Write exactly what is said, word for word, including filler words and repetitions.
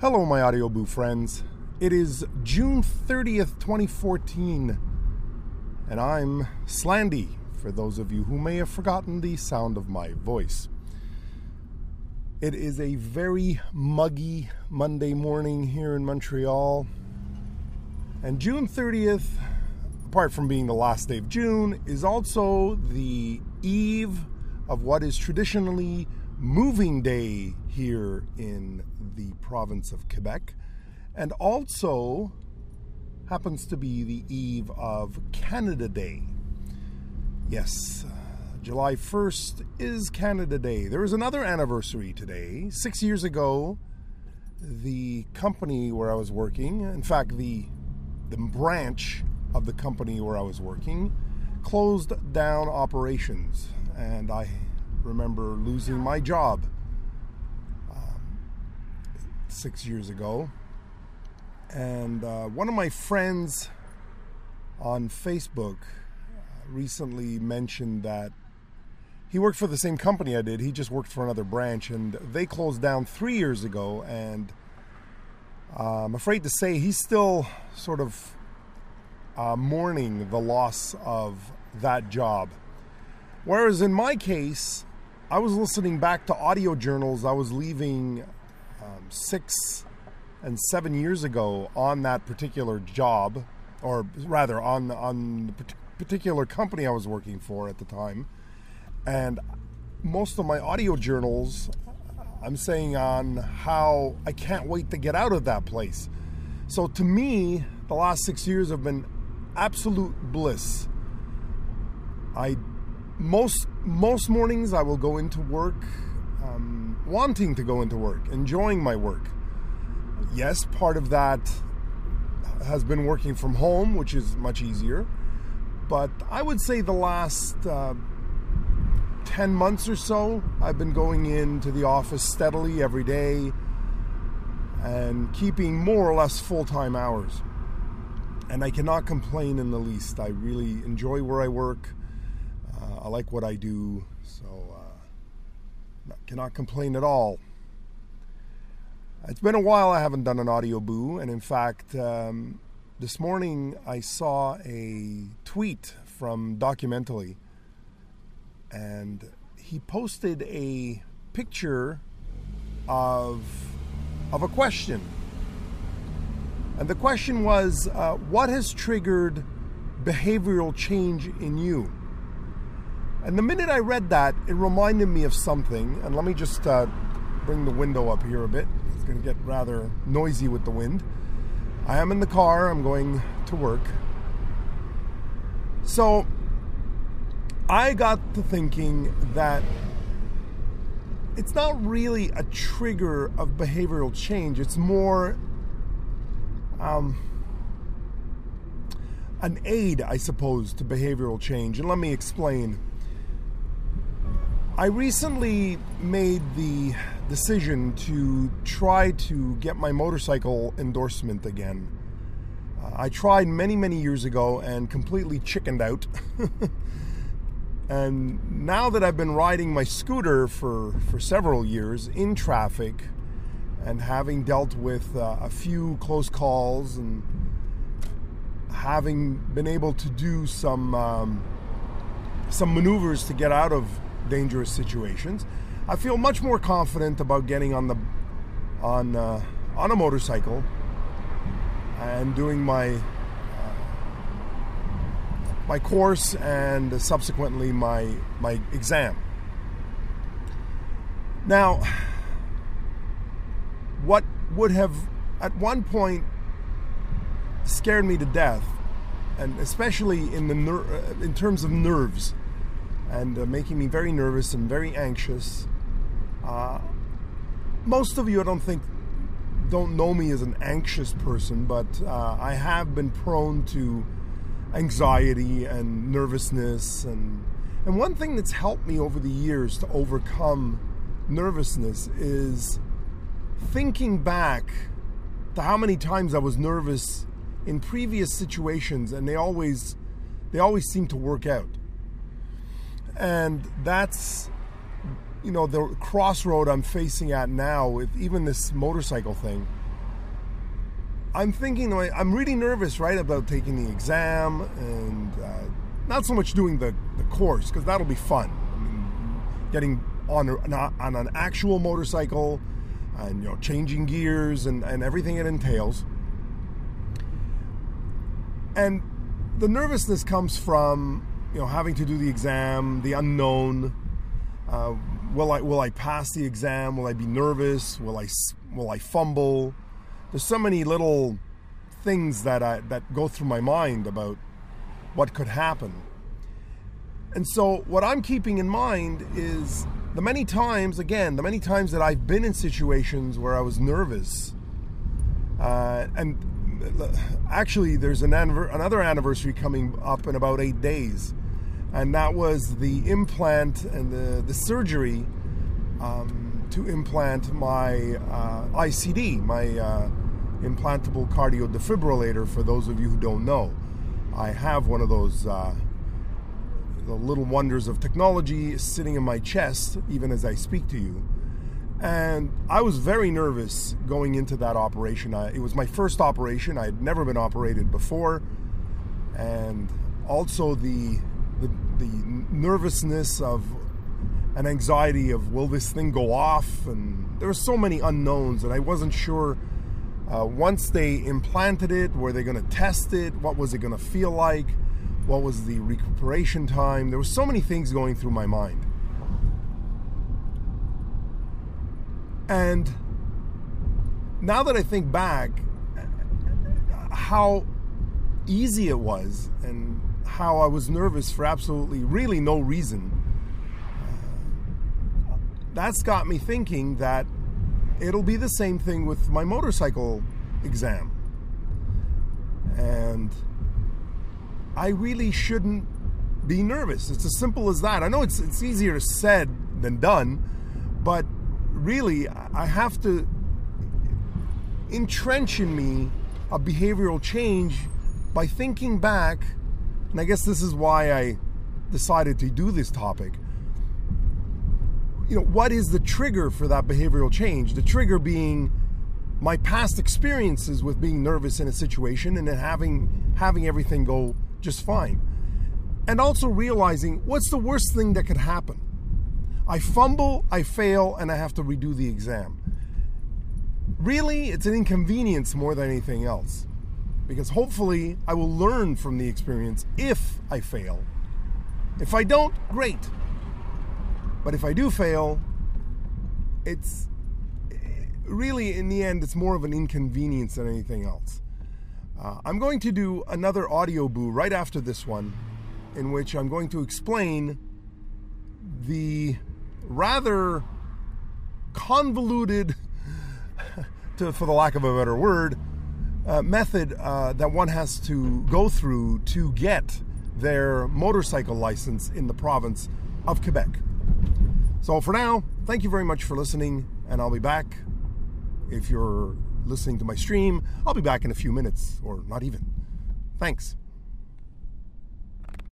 Hello, my Audioboo friends. It is June thirtieth, twenty fourteen, and I'm Slandy, for those of you who may have forgotten the sound of my voice. It is a very muggy Monday morning here in Montreal, and June thirtieth, apart from being the last day of June, is also the eve of what is traditionally Moving Day here in the province of Quebec, and also happens to be the eve of Canada Day. Yes, uh, July first is Canada Day. There is another anniversary today. Six years ago, the company where I was working, in fact, the, the branch of the company where I was working, closed down operations, and I remember losing my job um, six years ago. And uh, one of my friends on Facebook recently mentioned that he worked for the same company I did. He just worked for another branch, and they closed down three years ago. And uh, I'm afraid to say he's still sort of uh, mourning the loss of that job. Whereas in my case, I was listening back to audio journals I was leaving um, six and seven years ago on that particular job, or rather on, on the particular company I was working for at the time. And most of my audio journals, I'm saying on how I can't wait to get out of that place. So to me, the last six years have been absolute bliss. I Most most mornings I will go into work um, wanting to go into work, enjoying my work. Yes, part of that has been working from home, which is much easier. But I would say the last uh, ten months or so, I've been going into the office steadily every day and keeping more or less full-time hours. And I cannot complain in the least. I really enjoy where I work. Uh, I like what I do, so uh, cannot complain at all. It's been a while I haven't done an Audioboo, and in fact, um, this morning I saw a tweet from Documentally, and he posted a picture of of a question. And the question was, uh, what has triggered behavioral change in you? And the minute I read that, it reminded me of something. And let me just uh, bring the window up here a bit. It's going to get rather noisy with the wind. I am in the car. I'm going to work. So I got to thinking that it's not really a trigger of behavioral change. It's more um, an aid, I suppose, to behavioral change. And let me explain. I recently made the decision to try to get my motorcycle endorsement again. Uh, I tried many, many years ago and completely chickened out. And now that I've been riding my scooter for, for several years in traffic and having dealt with uh, a few close calls and having been able to do some um, some maneuvers to get out of dangerous situations, I feel much more confident about getting on the on uh, on a motorcycle and doing my uh, my course and subsequently my my exam. Now, what would have at one point scared me to death, and especially in the ner- in terms of nerves, and uh, making me very nervous and very anxious. Uh, most of you, I don't think, don't know me as an anxious person, but uh, I have been prone to anxiety and nervousness. And, and one thing that's helped me over the years to overcome nervousness is thinking back to how many times I was nervous in previous situations, and they always, they always seem to work out. And that's, you know, the crossroad I'm facing at now with even this motorcycle thing. I'm thinking, I'm really nervous, right, about taking the exam and uh, not so much doing the, the course, because that'll be fun. I mean, getting on, a, on an actual motorcycle and, you know, changing gears and, and everything it entails. And the nervousness comes from, you know, having to do the exam, the unknown. Uh, will I will I pass the exam? Will I be nervous? Will I will I fumble? There's so many little things that I, that go through my mind about what could happen. And so what I'm keeping in mind is the many times, again, the many times that I've been in situations where I was nervous. Uh, and actually, there's an anniver- another anniversary coming up in about eight days. And that was the implant and the, the surgery um, to implant my uh, I C D, my uh, implantable cardio defibrillator. For those of you who don't know, I have one of those uh, the little wonders of technology sitting in my chest, even as I speak to you. And I was very nervous going into that operation. I, it was my first operation. I had never been operated before. And also the, the, the nervousness of an anxiety of, will this thing go off? And there were so many unknowns, and I wasn't sure. Uh, once they implanted it, were they going to test it? What was it going to feel like? What was the recuperation time? There were so many things going through my mind. And now that I think back, how easy it was and how I was nervous for absolutely really no reason, uh, that's got me thinking that it'll be the same thing with my motorcycle exam. And I really shouldn't be nervous. It's as simple as that. I know it's it's easier said than done, but really, I have to entrench in me a behavioral change by thinking back, and I guess this is why I decided to do this topic. You know, what is the trigger for that behavioral change? The trigger being my past experiences with being nervous in a situation and then having having everything go just fine. And also realizing, what's the worst thing that could happen? I fumble, I fail, and I have to redo the exam. Really, it's an inconvenience more than anything else. Because hopefully, I will learn from the experience if I fail. If I don't, great. But if I do fail, it's really, in the end, it's more of an inconvenience than anything else. Uh, I'm going to do another audio boo right after this one, in which I'm going to explain the rather convoluted, to, for the lack of a better word, uh, method uh, that one has to go through to get their motorcycle license in the province of Quebec. So for now, thank you very much for listening, and I'll be back. If you're listening to my stream, I'll be back in a few minutes, or not even. Thanks.